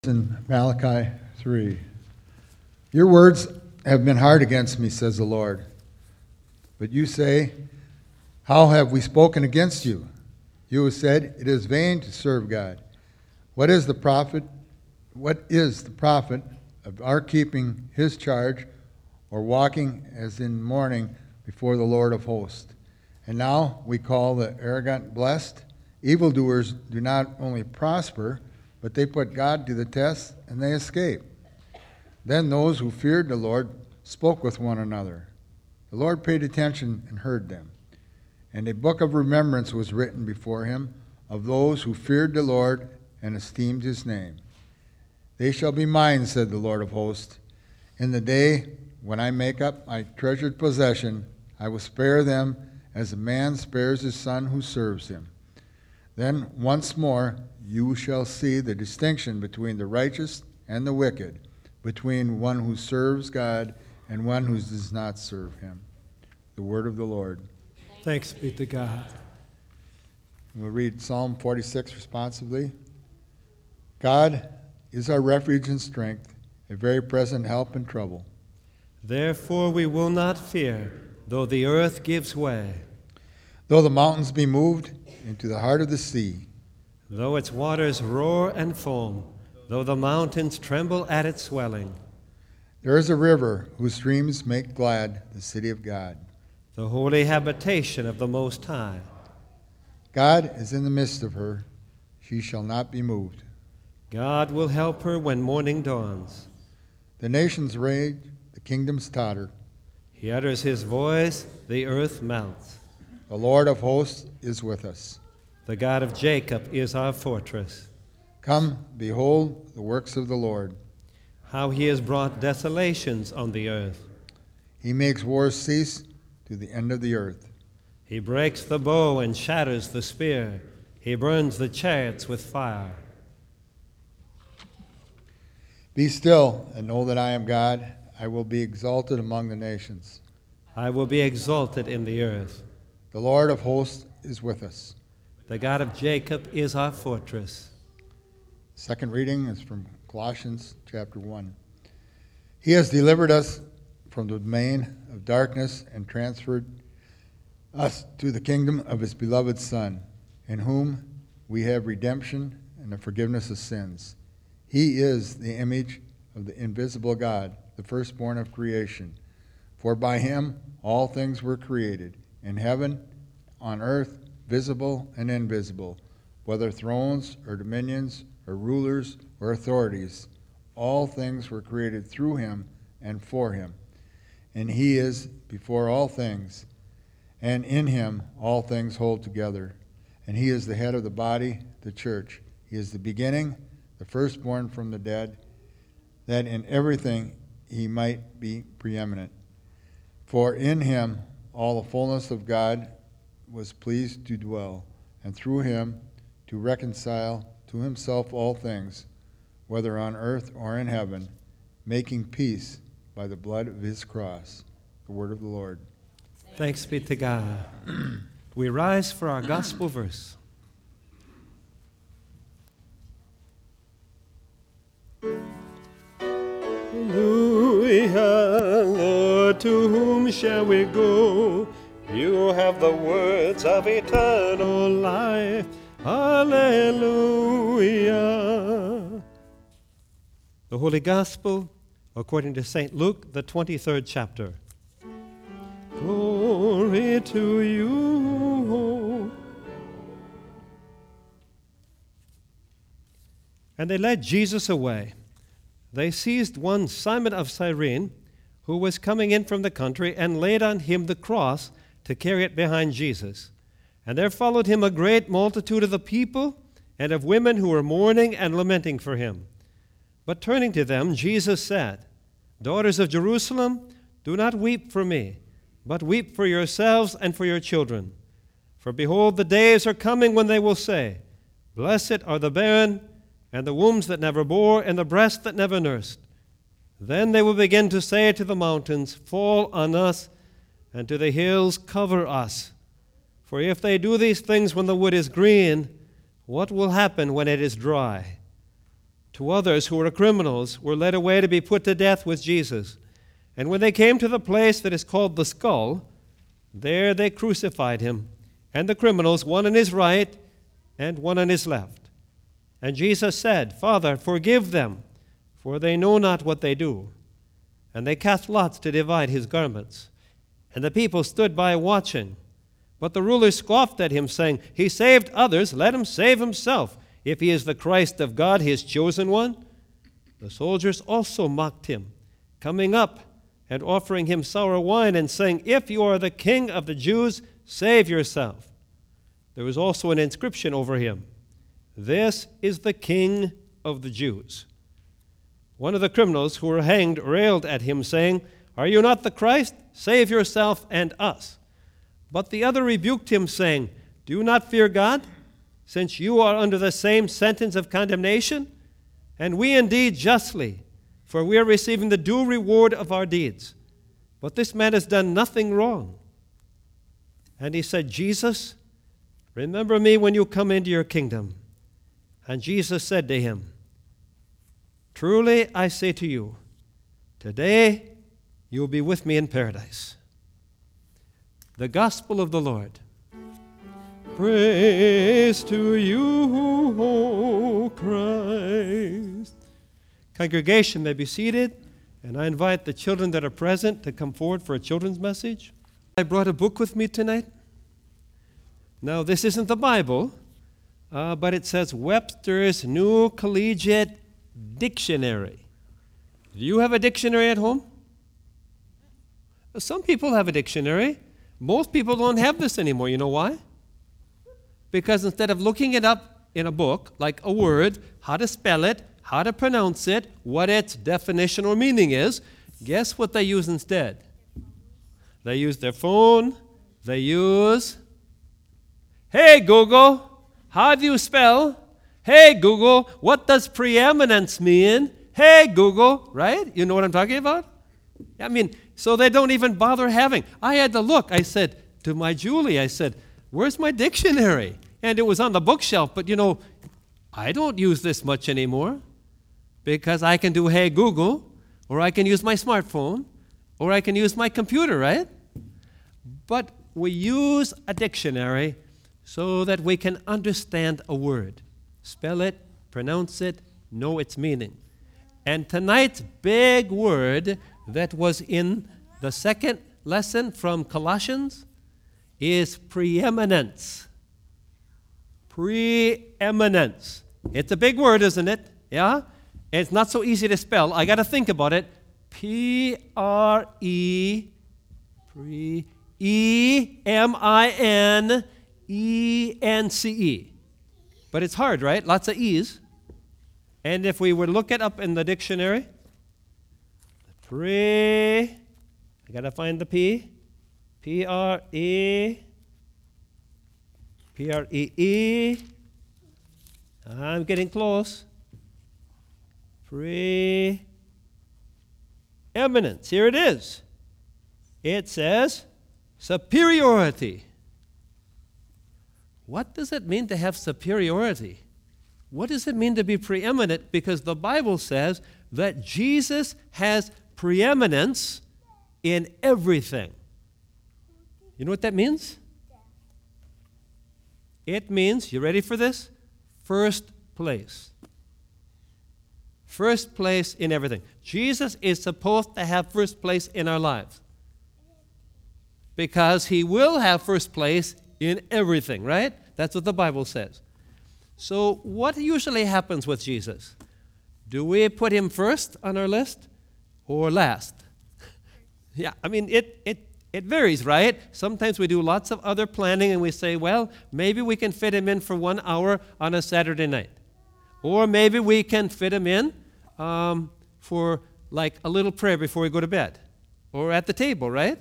in Malachi 3. Your words have been hard against me, says the Lord. But you say, how have we spoken against you? You have said, it is vain to serve God. What is the profit of our keeping his charge or walking as in mourning before the Lord of hosts? And now we call the arrogant blessed. Evildoers do not only prosper, but they put God to the test and they escape. Then those who feared the Lord spoke with one another. The Lord paid attention and heard them. And a book of remembrance was written before him of those who feared the Lord and esteemed his name. They shall be mine, said the Lord of hosts. In the day when I make up my treasured possession, I will spare them as a man spares his son who serves him. Then once more you shall see the distinction between the righteous and the wicked, between one who serves God and one who does not serve him. The word of the Lord. Thanks be to God. We'll read Psalm 46 responsively. God is our refuge and strength, a very present help in trouble. Therefore we will not fear, though the earth gives way, though the mountains be moved into the heart of the sea, though its waters roar and foam, though the mountains tremble at its swelling. There is a river whose streams make glad the city of God, the holy habitation of the Most High. God is in the midst of her. She shall not be moved. God will help her when morning dawns. The nations rage, the kingdoms totter. He utters his voice, the earth melts. The Lord of hosts is with us. The God of Jacob is our fortress. Come, behold the works of the Lord. How he has brought desolations on the earth. He makes wars cease to the end of the earth. He breaks the bow and shatters the spear. He burns the chariots with fire. Be still and know that I am God. I will be exalted among the nations. I will be exalted in the earth. The Lord of hosts is with us. The God of Jacob is our fortress. Second reading is from Colossians chapter 1. He has delivered us from the domain of darkness and transferred us to the kingdom of his beloved Son, in whom we have redemption and the forgiveness of sins. He is the image of the invisible God, the firstborn of creation. For by him all things were created, in heaven, on earth, visible and invisible, whether thrones or dominions or rulers or authorities. All things were created through him and for him. And he is before all things, and in him all things hold together. And he is the head of the body, the church. He is the beginning, the firstborn from the dead, that in everything he might be preeminent. For in him all the fullness of God was pleased to dwell, and through him to reconcile to himself all things, whether on earth or in heaven, making peace by the blood of his cross. The word of the Lord. Thanks be to God. We rise for our gospel verse. Hallelujah, Lord, to whom shall we go? You have the words of eternal life. Hallelujah. The Holy Gospel, according to St. Luke, the 23rd chapter. Glory to you. And they led Jesus away. They seized one Simon of Cyrene, who was coming in from the country, and laid on him the cross to carry it behind Jesus. And there followed him a great multitude of the people and of women who were mourning and lamenting for him. But turning to them, Jesus said, Daughters of Jerusalem, do not weep for me, but weep for yourselves and for your children. For behold, the days are coming when they will say, Blessed are the barren, and the wombs that never bore, and the breasts that never nursed. Then they will begin to say to the mountains, Fall on us, and to the hills, Cover us. For if they do these things when the wood is green, what will happen when it is dry? two others who were criminals were led away to be put to death with Jesus. And when they came to the place that is called the Skull, there they crucified him, and the criminals, one on his right and one on his left. And Jesus said, Father, forgive them, for they know not what they do. And they cast lots to divide his garments. And the people stood by watching. But the rulers scoffed at him, saying, He saved others, let him save himself, if he is the Christ of God, his chosen one. The soldiers also mocked him, coming up and offering him sour wine, and saying, If you are the King of the Jews, save yourself. There was also an inscription over him, This is the King of the Jews. One of the criminals who were hanged railed at him, saying, Are you not the Christ? Save yourself and us. But the other rebuked him, saying, Do you not fear God, since you are under the same sentence of condemnation? And we indeed justly, for we are receiving the due reward of our deeds. But this man has done nothing wrong. And he said, Jesus, remember me when you come into your kingdom. And Jesus said to him, Truly I say to you, today you will be with me in paradise. The Gospel of the Lord. Praise to you, O Christ. Congregation may be seated, and I invite the children that are present to come forward for a children's message. I brought a book with me tonight. Now, this isn't the Bible, but it says Webster's New Collegiate Dictionary. Do you have a dictionary at home? Some people have a dictionary. Most people don't have this anymore. You know why? Because instead of looking it up in a book, like a word, how to spell it, how to pronounce it, what its definition or meaning is, guess what they use instead? They use their phone. They use, Hey Google, how do you spell? Hey Google, what does preeminence mean? Hey Google, right? You know what I'm talking about? I mean, so they don't even bother having. I had to look. I said to my Julie, I said, Where's my dictionary? And it was on the bookshelf, but I don't use this much anymore because I can do Hey Google, or I can use my smartphone, or I can use my computer, right? But we use a dictionary so that we can understand a word, spell it, pronounce it, know its meaning. And tonight's big word that was in the second lesson from Colossians is preeminence. Preeminence. It's a big word, isn't it? Yeah? It's not so easy to spell. I got to think about it. Preeminence. But it's hard, right? Lots of E's. And if we were to look it up in the dictionary, I got to find the P. P-R-E-E. I'm getting close. Preeminence. Here it is. It says superiority. What does it mean to have superiority? What does it mean to be preeminent? Because the Bible says that Jesus has preeminence in everything. You know what that means? It means, you ready for this? First place. First place in everything. Jesus is supposed to have first place in our lives. Because he will have first place in everything, right? That's what the Bible says. So what usually happens with Jesus? Do we put him first on our list or last? Yeah, I mean, it varies, right? Sometimes we do lots of other planning and we say, well, maybe we can fit him in for 1 hour on a Saturday night. Or maybe we can fit him in for like a little prayer before we go to bed. Or at the table, right?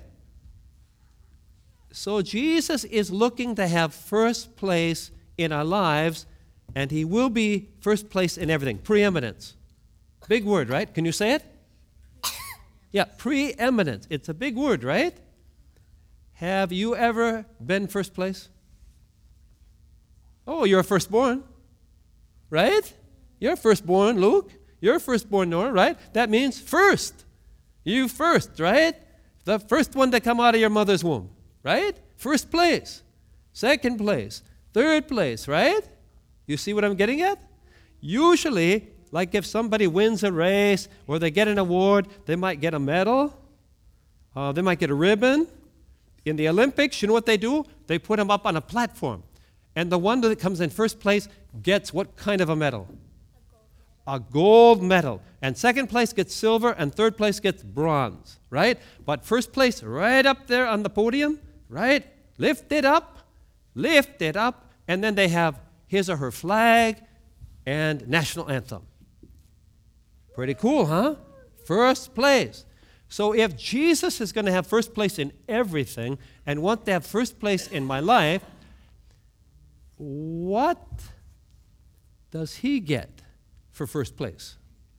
So Jesus is looking to have first place in our lives, and he will be first place in everything. Preeminence. Big word, right? Can you say it? Yeah, preeminence. It's a big word, right? Have you ever been first place? Oh, you're a firstborn, right? You're firstborn, Luke. You're firstborn, Nora, right? That means first. You first, right? The first one to come out of your mother's womb, right? First place. Second place. Third place, right? You see what I'm getting at? Usually, like if somebody wins a race or they get an award, they might get a medal. They might get a ribbon. In the Olympics, you know what they do? They put them up on a platform. And the one that comes in first place gets what kind of a medal? A gold medal. And second place gets silver, and third place gets bronze, right? But first place, right up there on the podium, right? Lift it up, and then they have his or her flag and national anthem. Pretty cool, huh? First place. So if Jesus is going to have first place in everything and want to have first place in my life, what does he get for first place?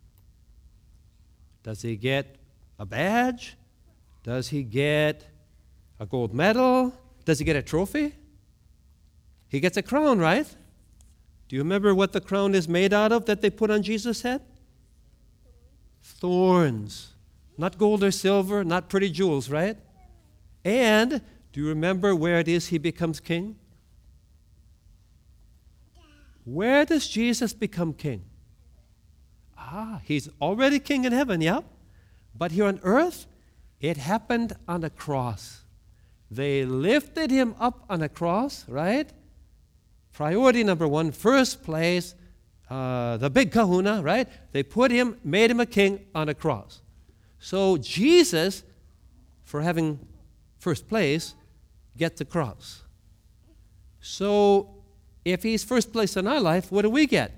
Does he get a badge? Does he get a gold medal? Does he get a trophy? He gets a crown, right? Do you remember what the crown is made out of that they put on Jesus' head? Thorns. Not gold or silver, not pretty jewels, right? And do you remember where it is he becomes king? Where does Jesus become king? He's already king in heaven, yeah? But here on earth, it happened on a cross. They lifted him up on a cross, right? Priority number one, first place, the big kahuna, right? They made him a king on a cross. So Jesus, for having first place, gets the cross. So if he's first place in our life, what do we get?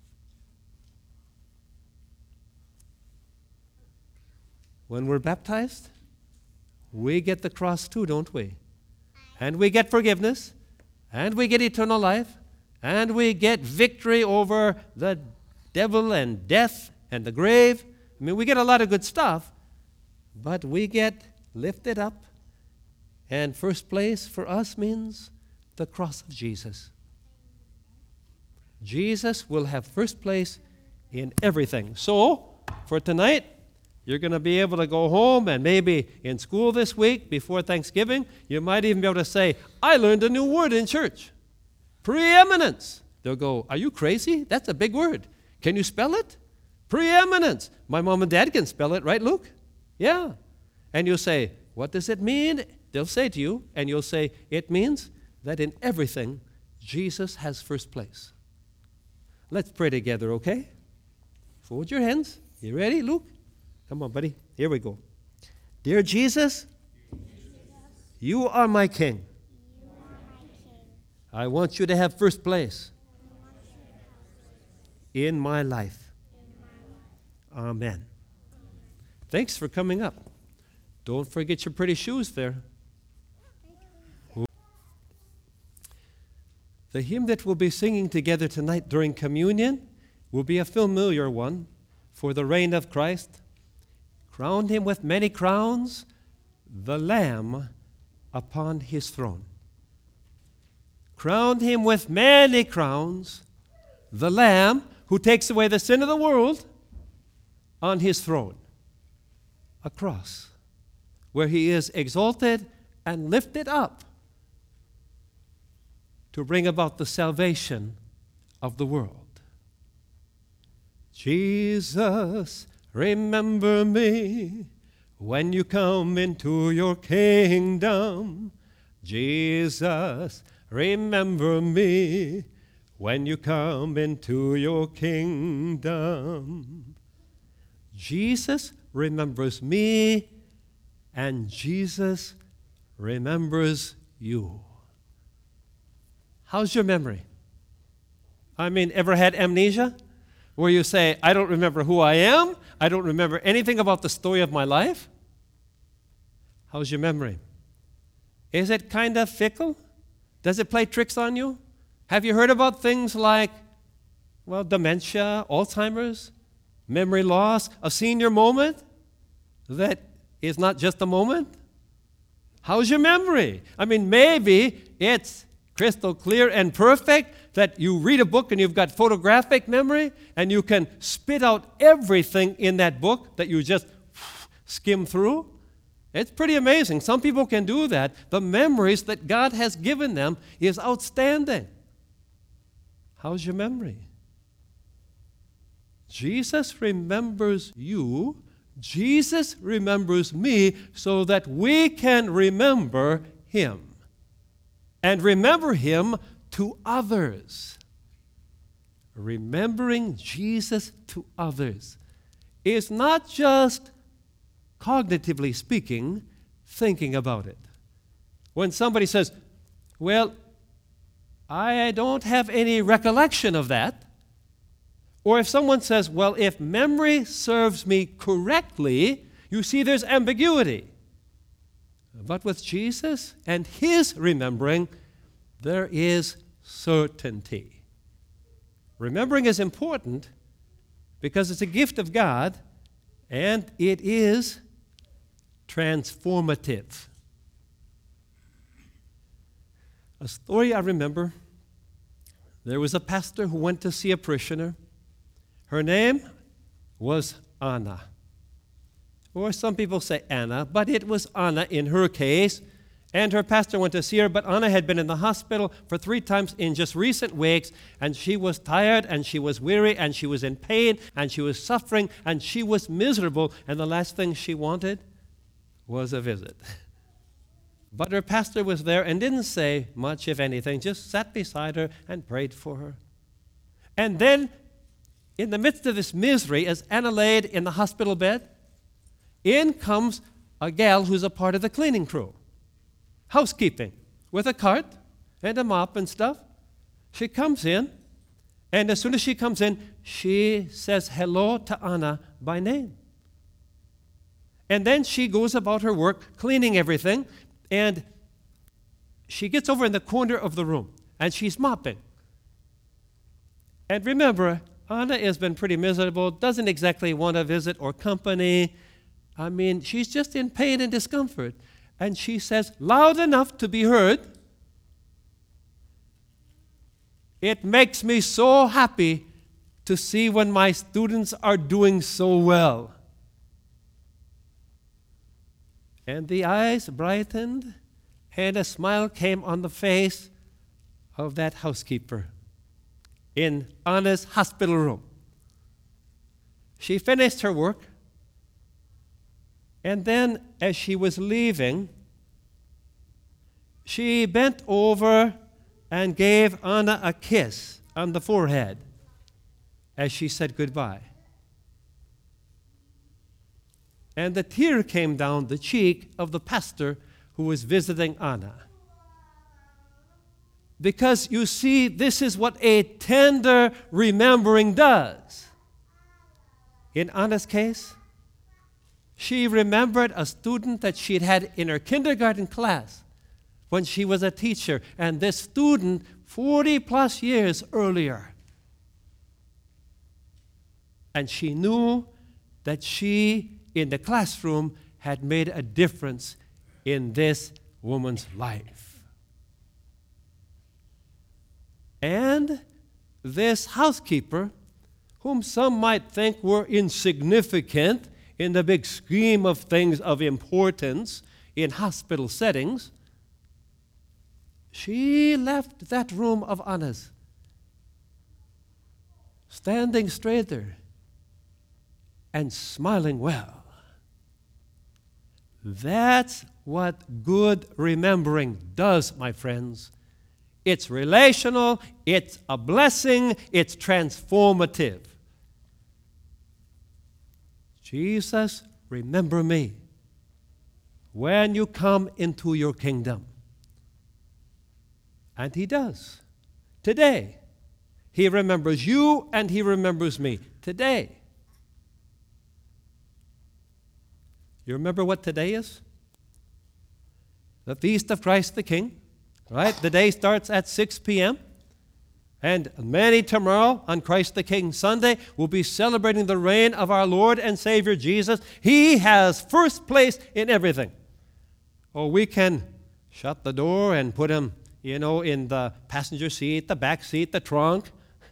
When we're baptized, we get the cross too, don't we? And we get forgiveness, and we get eternal life, and we get victory over the devil and death and the grave. I mean, we get a lot of good stuff, but we get lifted up, and first place for us means the cross of Jesus. Jesus will have first place in everything. So, for tonight, you're going to be able to go home, and maybe in school this week before Thanksgiving, you might even be able to say, I learned a new word in church. Preeminence. They'll go, are you crazy? That's a big word. Can you spell it? Preeminence. My mom and dad can spell it, right, Luke? Yeah. And you'll say, what does it mean? They'll say to you, and you'll say, it means that in everything, Jesus has first place. Let's pray together, okay? Fold your hands. You ready, Luke? Come on, buddy. Here we go. Dear Jesus, you are my King. I want you to have first place in my life. Amen. Thanks for coming up. Don't forget your pretty shoes there. The hymn that we'll be singing together tonight during communion will be a familiar one, For the Reign of Christ. Crowned him with many crowns, the Lamb upon his throne. Crowned him with many crowns, the Lamb who takes away the sin of the world on his throne. A cross where he is exalted and lifted up to bring about the salvation of the world. Jesus, remember me when you come into your kingdom. Jesus, remember me when you come into your kingdom. Jesus remembers me, and Jesus remembers you. How's your memory? I mean, ever had amnesia? Where you say, I don't remember who I am. I don't remember anything about the story of my life. How's your memory? Is it kind of fickle? Does it play tricks on you? Have you heard about things like, dementia, Alzheimer's, memory loss, a senior moment that is not just a moment? How's your memory? I mean, maybe it's crystal clear and perfect that you read a book and you've got photographic memory and you can spit out everything in that book that you just skim through? It's pretty amazing. Some people can do that. The memories that God has given them is outstanding. How's your memory? Jesus remembers you. Jesus remembers me so that we can remember him. And remember him to others. Remembering Jesus to others is not just, cognitively speaking, thinking about it. When somebody says, well, I don't have any recollection of that. Or if someone says, well, if memory serves me correctly, you see there's ambiguity. But with Jesus and his remembering, there is certainty. Remembering is important because it's a gift of God and it is transformative. A story I remember, there was a pastor who went to see a parishioner. Her name was Anna. Or some people say Anna, but it was Anna in her case. And her pastor went to see her, but Anna had been in the hospital for 3 times in just recent weeks, and she was tired, and she was weary, and she was in pain, and she was suffering, and she was miserable, and the last thing she wanted was a visit. But her pastor was there and didn't say much, if anything, just sat beside her and prayed for her. And then, in the midst of this misery, as Anna laid in the hospital bed, in comes a gal who's a part of the cleaning crew. Housekeeping, with a cart and a mop and stuff. She comes in, and as soon as she comes in, she says hello to Anna by name. And then she goes about her work, cleaning everything, and she gets over in the corner of the room, and she's mopping. And remember, Anna has been pretty miserable, doesn't exactly want a visit or company. I mean, she's just in pain and discomfort. And she says, loud enough to be heard, "It makes me so happy to see when my students are doing so well." And the eyes brightened, and a smile came on the face of that housekeeper in Anna's hospital room. She finished her work, and then as she was leaving, she bent over and gave Anna a kiss on the forehead as she said goodbye. And a tear came down the cheek of the pastor who was visiting Anna. Because you see, this is what a tender remembering does. In Anna's case, she remembered a student that she'd had in her kindergarten class when she was a teacher, and this student 40 plus years earlier. And she knew that she, in the classroom, had made a difference in this woman's life. And this housekeeper, whom some might think were insignificant in the big scheme of things of importance in hospital settings, she left that room of Anna's, standing straighter and smiling well. That's what good remembering does, my friends. It's relational, it's a blessing, it's transformative. Jesus, remember me when you come into your kingdom. And he does. Today, he remembers you and he remembers me. Today. You remember what today is? The Feast of Christ the King, right? The day starts at 6 p.m. And many tomorrow on Christ the King Sunday will be celebrating the reign of our Lord and Savior Jesus. He has first place in everything. Or we can shut the door and put him in the passenger seat, the back seat, the trunk.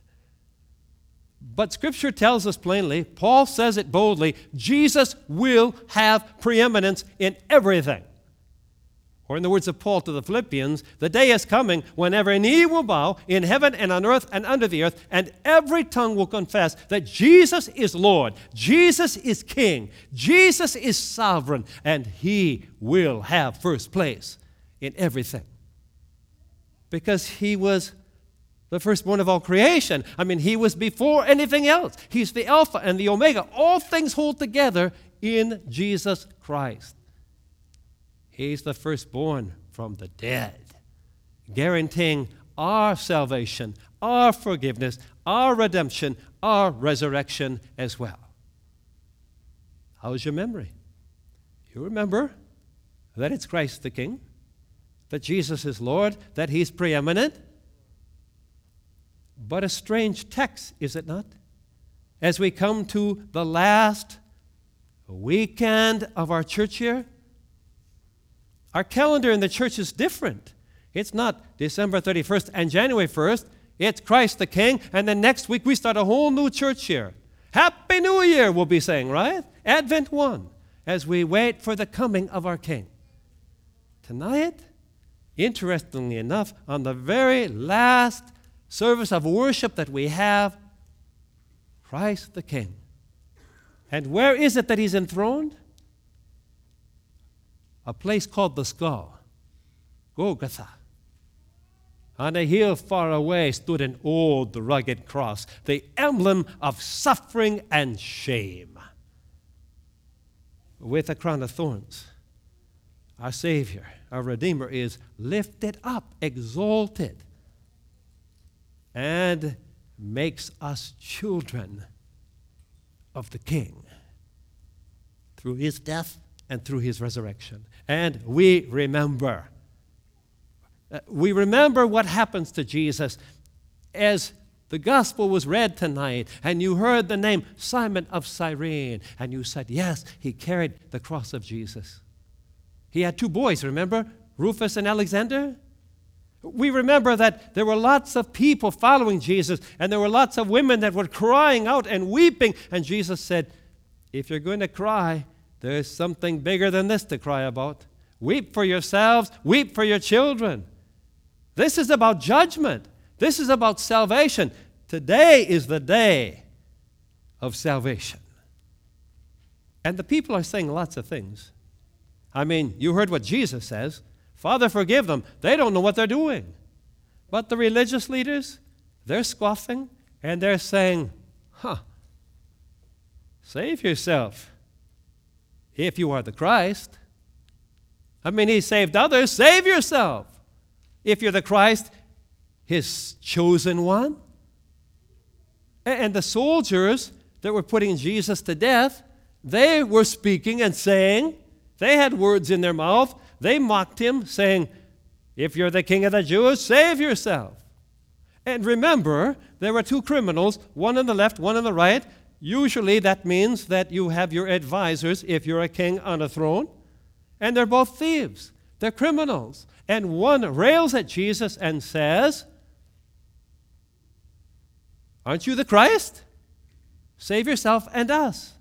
But Scripture tells us plainly, Paul says it boldly, Jesus will have preeminence in everything. Or in the words of Paul to the Philippians, the day is coming when every knee will bow in heaven and on earth and under the earth, and every tongue will confess that Jesus is Lord, Jesus is King, Jesus is sovereign, and He will have first place in everything. Because He was the firstborn of all creation. I mean, He was before anything else. He's the Alpha and the Omega. All things hold together in Jesus Christ. He's the firstborn from the dead, guaranteeing our salvation, our forgiveness, our redemption, our resurrection as well. How's your memory? You remember that it's Christ the King, that Jesus is Lord, that He's preeminent. But a strange text, is it not? As we come to the last weekend of our church year, our calendar in the church is different. It's not December 31st and January 1st. It's Christ the King, and then next week we start a whole new church year. Happy New Year, we'll be saying, right? Advent 1, as we wait for the coming of our King. Tonight, interestingly enough, on the very last service of worship that we have, Christ the King. And where is it that He's enthroned? A place called the Skull, Golgotha. On a hill far away stood an old rugged cross, the emblem of suffering and shame. With a crown of thorns, our Savior, our Redeemer, is lifted up, exalted, and makes us children of the King through His death and through His resurrection. And we remember what happens to Jesus as the gospel was read tonight, and you heard the name Simon of Cyrene, and you said, yes, he carried the cross of Jesus. He had 2 boys, remember? Rufus and Alexander? We remember that there were lots of people following Jesus, and there were lots of women that were crying out and weeping, and Jesus said, if you're going to cry, there's something bigger than this to cry about. Weep for yourselves, weep for your children. This is about judgment. This is about salvation. Today is the day of salvation. And the people are saying lots of things. I mean, you heard what Jesus says. Father, forgive them. They don't know what they're doing. But the religious leaders, they're scoffing, and they're saying, save yourself. If you are the Christ. I mean, He saved others. Save yourself. If you're the Christ, His chosen one. And the soldiers that were putting Jesus to death, they were speaking and saying, they had words in their mouth. They mocked Him, saying, if you're the King of the Jews, save yourself. And remember, there were 2 criminals, one on the left, one on the right. Usually that means that you have your advisors if you're a king on a throne. And they're both thieves. They're criminals. And one rails at Jesus and says, aren't you the Christ? Save yourself and us.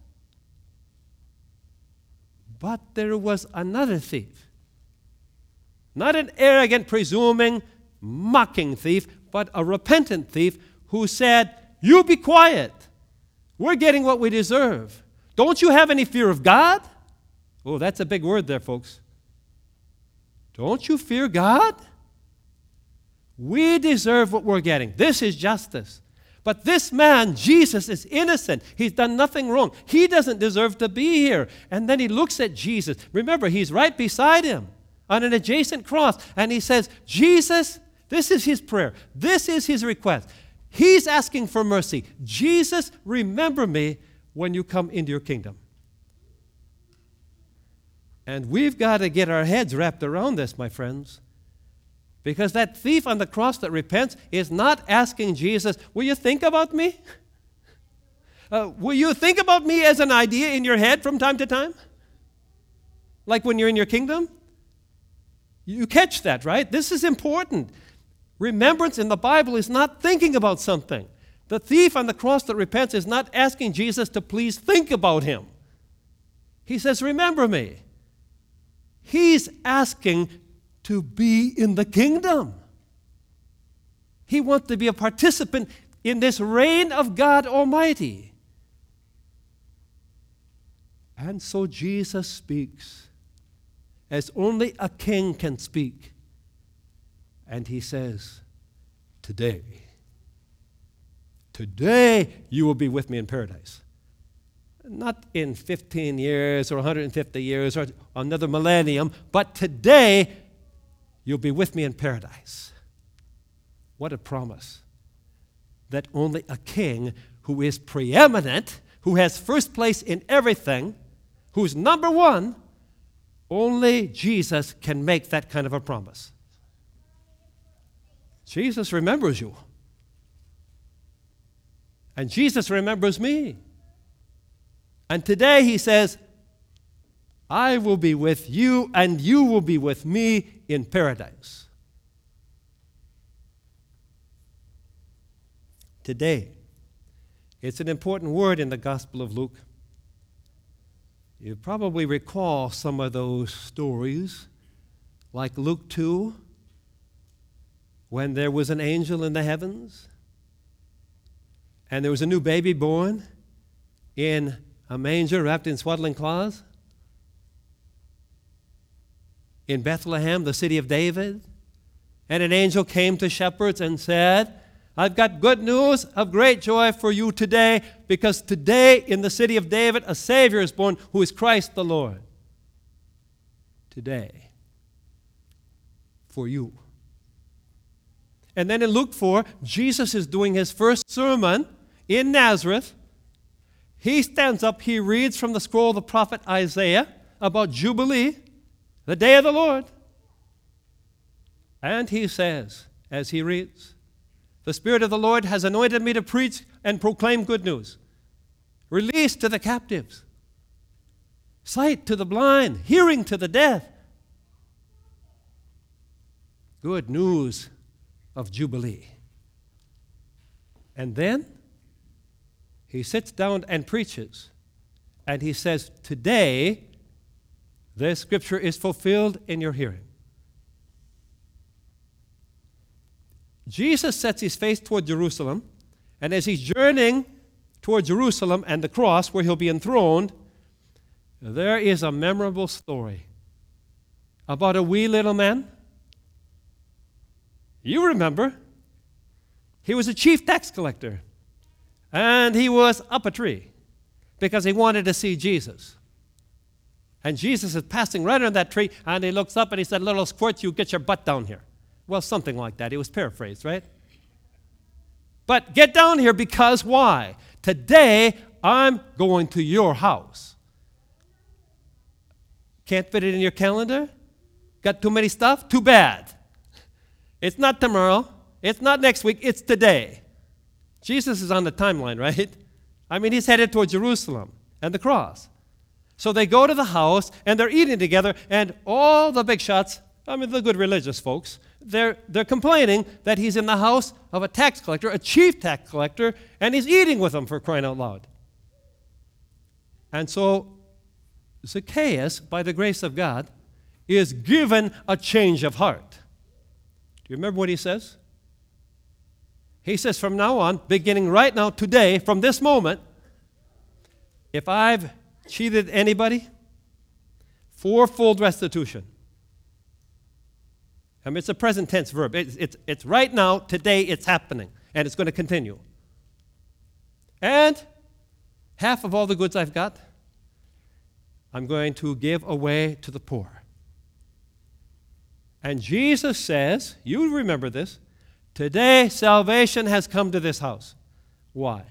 But there was another thief. Not an arrogant, presuming, mocking thief, but a repentant thief who said, you be quiet. We're getting what we deserve. Don't you have any fear of God? Oh, that's a big word there, folks. Don't you fear God? We deserve what we're getting. This is justice. But this man, Jesus, is innocent. He's done nothing wrong. He doesn't deserve to be here. And then he looks at Jesus. Remember, he's right beside him on an adjacent cross. And he says, Jesus, this is his prayer. This is his request. He's asking for mercy. Jesus, remember me when you come into your kingdom. And we've got to get our heads wrapped around this, my friends. Because that thief on the cross that repents is not asking Jesus, will you think about me? Will you think about me as an idea in your head from time to time? Like when you're in your kingdom? You catch that, right? This is important. Remembrance in the Bible is not thinking about something. The thief on the cross that repents is not asking Jesus to please think about him. He says, remember me. He's asking to be in the kingdom. He wants to be a participant in this reign of God Almighty. And so Jesus speaks as only a king can speak. And he says, today you will be with me in paradise. Not in 15 years or 150 years or another millennium, but today you'll be with me in paradise. What a promise. That only a king who is preeminent, who has first place in everything, who's number one, only Jesus can make that kind of a promise. Jesus remembers you. And Jesus remembers me. And today he says, I will be with you and you will be with me in paradise. Today. It's an important word in the Gospel of Luke. You probably recall some of those stories, like Luke 2, when there was an angel in the heavens, and there was a new baby born in a manger wrapped in swaddling cloths in Bethlehem, the city of David. And an angel came to shepherds and said, I've got good news of great joy for you today, because today in the city of David a Savior is born, who is Christ the Lord. Today. For you. And then in Luke 4, Jesus is doing his first sermon in Nazareth. He stands up, he reads from the scroll of the prophet Isaiah about Jubilee, the day of the Lord. And he says, as he reads, the Spirit of the Lord has anointed me to preach and proclaim good news. Release to the captives. Sight to the blind. Hearing to the deaf. Good news of Jubilee. And then he sits down and preaches. And he says, today, this scripture is fulfilled in your hearing. Jesus sets his face toward Jerusalem, and as he's journeying toward Jerusalem and the cross where he'll be enthroned, there is a memorable story about a wee little man. You remember. He was a chief tax collector, and he was up a tree because he wanted to see Jesus. And Jesus is passing right on that tree, and he looks up and he said, little squirt, you get your butt down here. Well, something like that. It was paraphrased, right? But get down here because why? Today, I'm going to your house. Can't fit it in your calendar? Got too many stuff? Too bad. It's not tomorrow. It's not next week. It's today. Jesus is on the timeline, right? I mean, he's headed toward Jerusalem and the cross. So they go to the house, and they're eating together, and all the big shots, I mean, the good religious folks, they're complaining that he's in the house of a tax collector, a chief tax collector, and he's eating with them, for crying out loud. And so Zacchaeus, by the grace of God, is given a change of heart. Do you remember what he says? He says, from now on, beginning right now, today, from this moment, if I've cheated anybody, fourfold restitution. I mean, it's a present tense verb. It's right now, today, it's happening, and it's going to continue. And half of all the goods I've got, I'm going to give away to the poor. And Jesus says, you remember this, today salvation has come to this house. Why?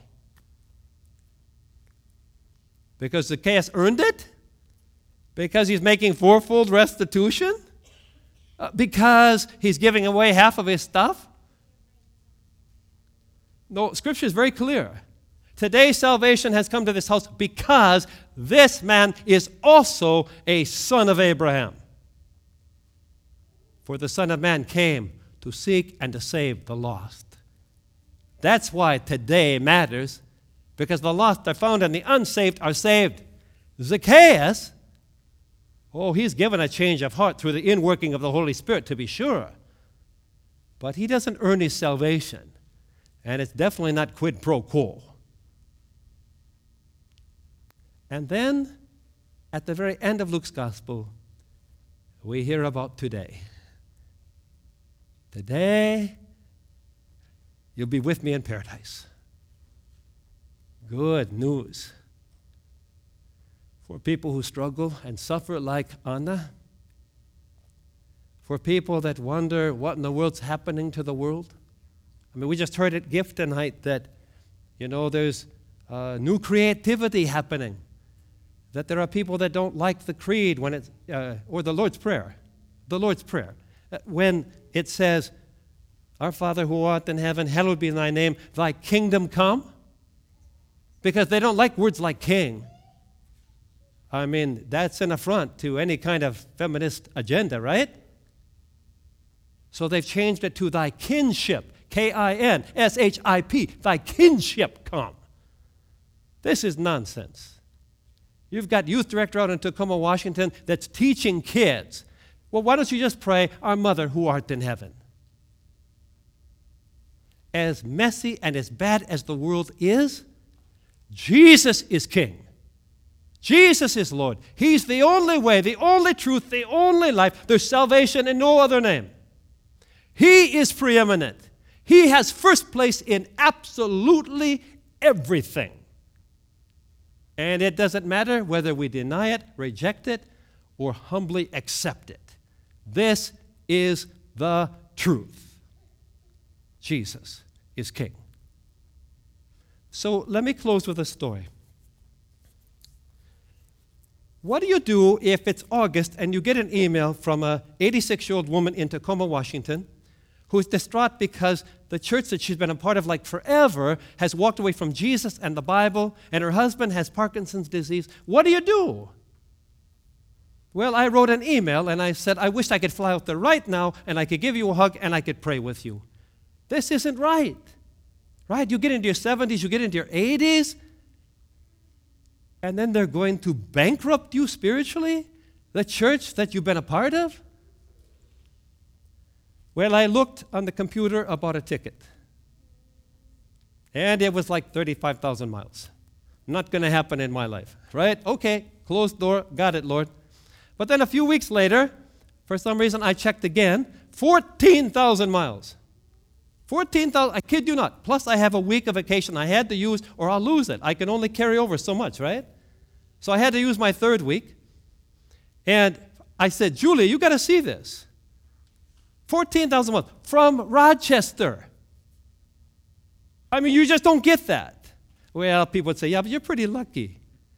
Because Zacchaeus earned it? Because he's making fourfold restitution? Because he's giving away half of his stuff? No, Scripture is very clear. Today salvation has come to this house because this man is also a son of Abraham. For the Son of Man came to seek and to save the lost. That's why today matters, because the lost are found and the unsaved are saved. Zacchaeus, he's given a change of heart through the inworking of the Holy Spirit, to be sure. But he doesn't earn his salvation, and it's definitely not quid pro quo. And then, at the very end of Luke's gospel, we hear about today. Today, you'll be with me in paradise. Good news for people who struggle and suffer like Anna, for people that wonder what in the world's happening to the world. I mean, we just heard at Gift tonight that, there's new creativity happening, that there are people that don't like the creed when it's, or the Lord's Prayer. The Lord's Prayer. When it says, Our Father who art in heaven, hallowed be thy name, thy kingdom come. Because they don't like words like king. I mean, that's an affront to any kind of feminist agenda, right? So they've changed it to thy kinship, K-I-N-S-H-I-P, thy kinship come. This is nonsense. You've got youth director out in Tacoma, Washington, that's teaching kids. Well, why don't you just pray, Our Mother who art in heaven? As messy and as bad as the world is, Jesus is King. Jesus is Lord. He's the only way, the only truth, the only life. There's salvation in no other name. He is preeminent. He has first place in absolutely everything. And it doesn't matter whether we deny it, reject it, or humbly accept it. This is the truth. Jesus is King. So let me close with a story. What do you do if it's August and you get an email from an 86-year-old woman in Tacoma, Washington, who's distraught because the church that she's been a part of like forever has walked away from Jesus and the Bible, and her husband has Parkinson's disease? What do you do? Well, I wrote an email and I said, I wish I could fly out there right now and I could give you a hug and I could pray with you. This isn't right. Right? You get into your 70s, you get into your 80s, and then they're going to bankrupt you spiritually? The church that you've been a part of? Well, I looked on the computer about a ticket. And it was like 35,000 miles. Not going to happen in my life, right? Okay, closed door, got it, Lord. But then a few weeks later, for some reason I checked again, 14,000 miles. 14,000, I kid you not. Plus I have a week of vacation I had to use or I'll lose it. I can only carry over so much, right? So I had to use my third week. And I said, Julia, you got to see this. 14,000 miles from Rochester. I mean, you just don't get that. Well, people would say, yeah, but you're pretty lucky.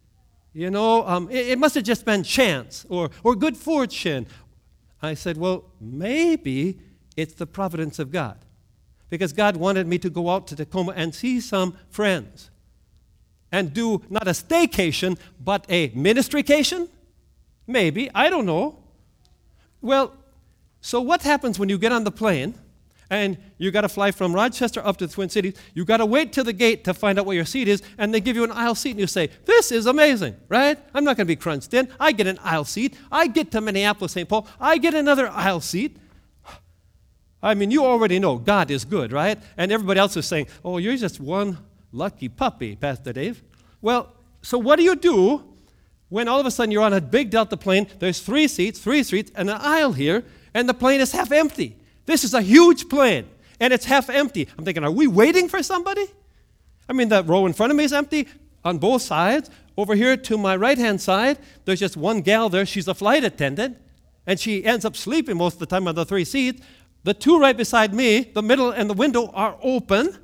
It must have just been chance or good fortune. I said, well, maybe it's the providence of God. Because God wanted me to go out to Tacoma and see some friends and do not a staycation, but a ministrycation? Maybe, I don't know. Well, so what happens when you get on the plane and you got to fly from Rochester up to the Twin Cities? You got to wait till the gate to find out where your seat is, and they give you an aisle seat, and you say, this is amazing, right? I'm not going to be crunched in. I get an aisle seat. I get to Minneapolis, St. Paul. I get another aisle seat. I mean, you already know God is good, right? And everybody else is saying, oh, you're just one lucky puppy, Pastor Dave. Well, so what do you do when all of a sudden you're on a big Delta plane, there's three seats, and an aisle here, and the plane is half empty? This is a huge plane, and it's half empty. I'm thinking, are we waiting for somebody? I mean, the row in front of me is empty on both sides. Over here to my right-hand side, there's just one gal there. She's a flight attendant, and she ends up sleeping most of the time on the three seats. The two right beside me, the middle and the window, are open.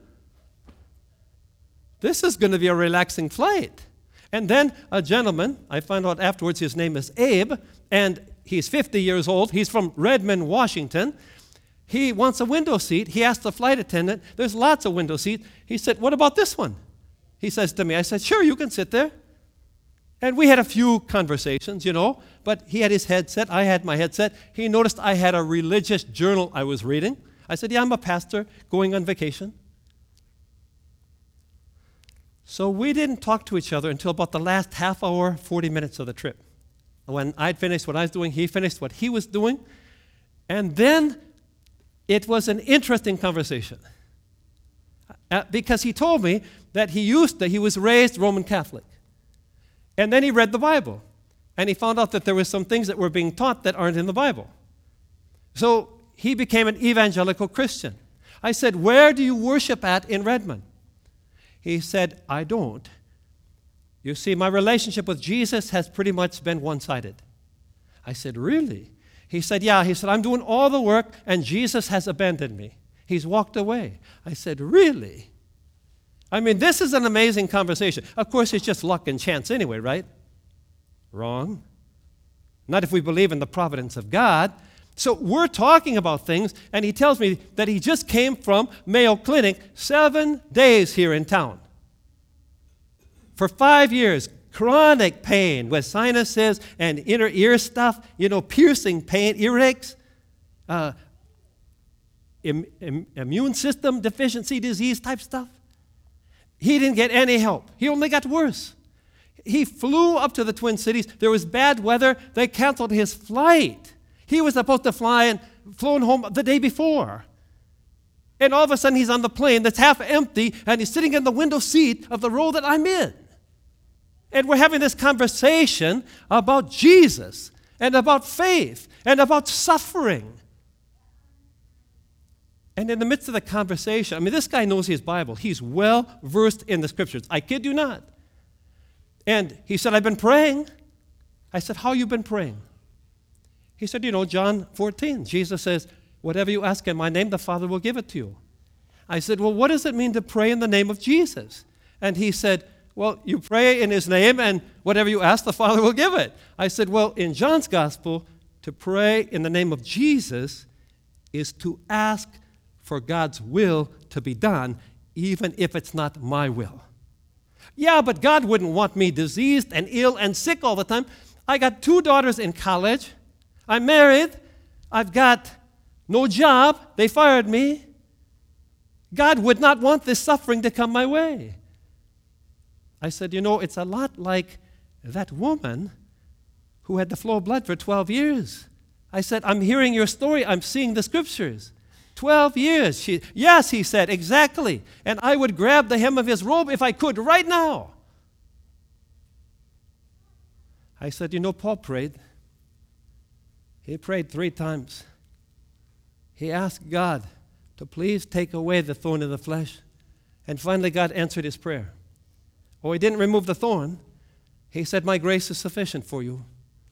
This is going to be a relaxing flight. And then a gentleman, I found out afterwards his name is Abe, and he's 50 years old. He's from Redmond, Washington. He wants a window seat. He asked the flight attendant, there's lots of window seats. He said, what about this one? He says to me, I said, sure, you can sit there. And we had a few conversations, but he had his headset, I had my headset. He noticed I had a religious journal I was reading. I said, yeah, I'm a pastor going on vacation. So we didn't talk to each other until about the last half hour, 40 minutes of the trip. When I'd finished what I was doing, he finished what he was doing. And then it was an interesting conversation. Because he told me that he was raised Roman Catholic. And then he read the Bible. And he found out that there were some things that were being taught that aren't in the Bible. So he became an evangelical Christian. I said, where do you worship at in Redmond? He said, I don't. You see, my relationship with Jesus has pretty much been one-sided. I said, really? He said, yeah. He said, I'm doing all the work, and Jesus has abandoned me. He's walked away. I said, really? I mean, this is an amazing conversation. Of course, it's just luck and chance anyway, right? Wrong. Not if we believe in the providence of God. So we're talking about things, and he tells me that he just came from Mayo Clinic 7 days here in town. For 5 years, chronic pain with sinuses and inner ear stuff, piercing pain, earaches, immune system deficiency disease type stuff. He didn't get any help. He only got worse. He flew up to the Twin Cities. There was bad weather. They canceled his flight. He was supposed to fly and flown home the day before. And all of a sudden, he's on the plane that's half empty, and he's sitting in the window seat of the row that I'm in. And we're having this conversation about Jesus and about faith and about suffering. And in the midst of the conversation, this guy knows his Bible. He's well versed in the Scriptures. I kid you not. And he said, I've been praying. I said, how you been praying? He said, John 14, Jesus says, whatever you ask in my name, the Father will give it to you. I said, well, what does it mean to pray in the name of Jesus? And he said, well, you pray in his name, and whatever you ask, the Father will give it. I said, well, in John's gospel, to pray in the name of Jesus is to ask for God's will to be done, even if it's not my will. Yeah, but God wouldn't want me diseased and ill and sick all the time. I got 2 daughters in college. I'm married. I've got no job. They fired me. God would not want this suffering to come my way. I said, it's a lot like that woman who had the flow of blood for 12 years. I said, I'm hearing your story. I'm seeing the Scriptures. 12 years. Yes, he said, exactly. And I would grab the hem of his robe if I could right now. I said, Paul prayed. He prayed 3 times. He asked God to please take away the thorn in the flesh. And finally, God answered his prayer. Oh, he didn't remove the thorn. He said, my grace is sufficient for you.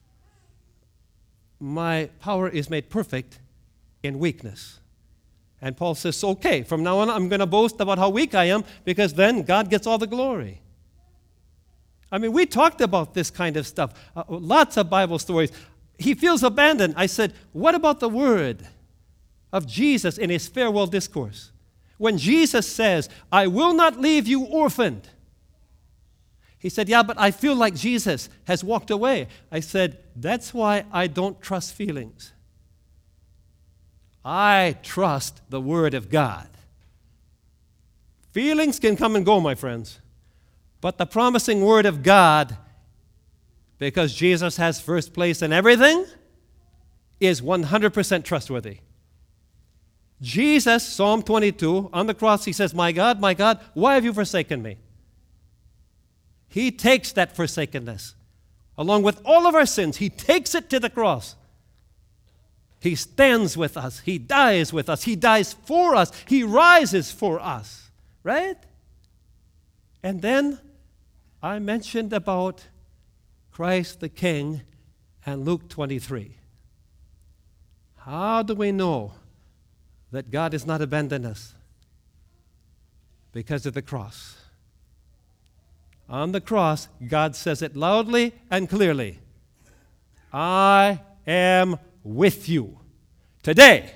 My power is made perfect in weakness. And Paul says, okay, from now on, I'm going to boast about how weak I am, because then God gets all the glory. We talked about this kind of stuff. Lots of Bible stories. He feels abandoned. I said, what about the word of Jesus in his farewell discourse? When Jesus says, I will not leave you orphaned. He said, yeah, but I feel like Jesus has walked away. I said, that's why I don't trust feelings. I trust the Word of God. Feelings can come and go, my friends. But the promising Word of God, because Jesus has first place in everything, is 100% trustworthy. Jesus, Psalm 22, on the cross, he says, my God, why have you forsaken me? He takes that forsakenness, along with all of our sins. He takes it to the cross. He stands with us. He dies with us. He dies for us. He rises for us. Right? And then I mentioned about Christ the King and Luke 23. How do we know that God has not abandoned us? Because of the cross. On the cross, God says it loudly and clearly. I am with you. Today,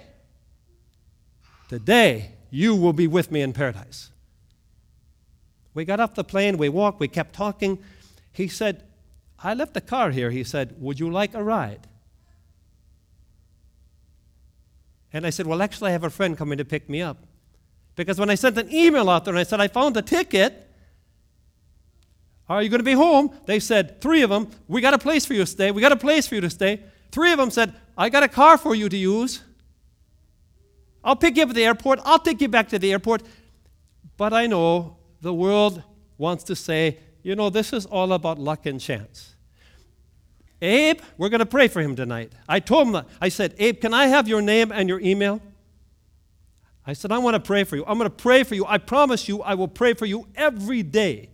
you will be with me in paradise. We got off the plane, we walked, we kept talking. He said, I left the car here. He said, would you like a ride? And I said, well, actually, I have a friend coming to pick me up. Because when I sent an email out there and I said, I found a ticket, are you going to be home? They said, 3 of them, we got a place for you to stay. We got a place for you to stay. 3 of them said, I got a car for you to use. I'll pick you up at the airport. I'll take you back to the airport. But I know the world wants to say, you know, this is all about luck and chance. Abe, we're going to pray for him tonight. I told him that. I said, Abe, can I have your name and your email? I said, I want to pray for you. I'm going to pray for you. I promise you I will pray for you every day.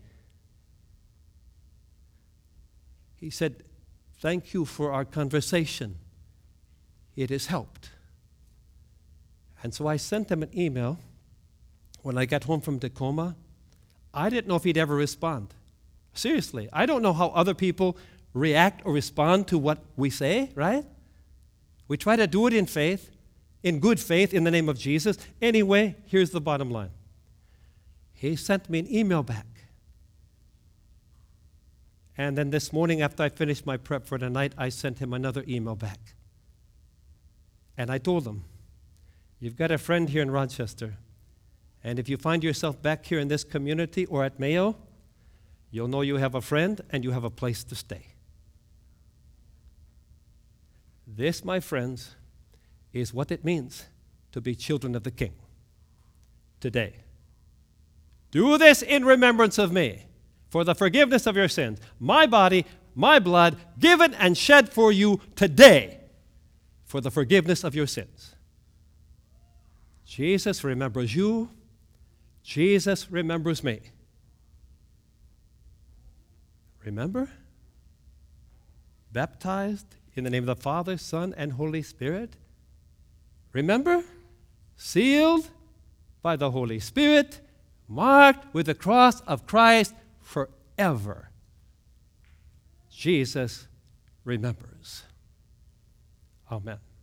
He said, thank you for our conversation. It has helped. And so I sent him an email when I got home from Tacoma. I didn't know if he'd ever respond. Seriously, I don't know how other people react or respond to what we say, right? We try to do it in faith, in good faith, in the name of Jesus. Anyway, here's the bottom line. He sent me an email back. And then this morning, after I finished my prep for the night, I sent him another email back. And I told him, you've got a friend here in Rochester, and if you find yourself back here in this community or at Mayo, you'll know you have a friend and you have a place to stay. This, my friends, is what it means to be children of the King today. Do this in remembrance of me, for the forgiveness of your sins. My body, my blood, given and shed for you today for the forgiveness of your sins. Jesus remembers you. Jesus remembers me. Remember? Baptized in the name of the Father, Son, and Holy Spirit. Remember? Sealed by the Holy Spirit, marked with the cross of Christ forever. Jesus remembers. Amen.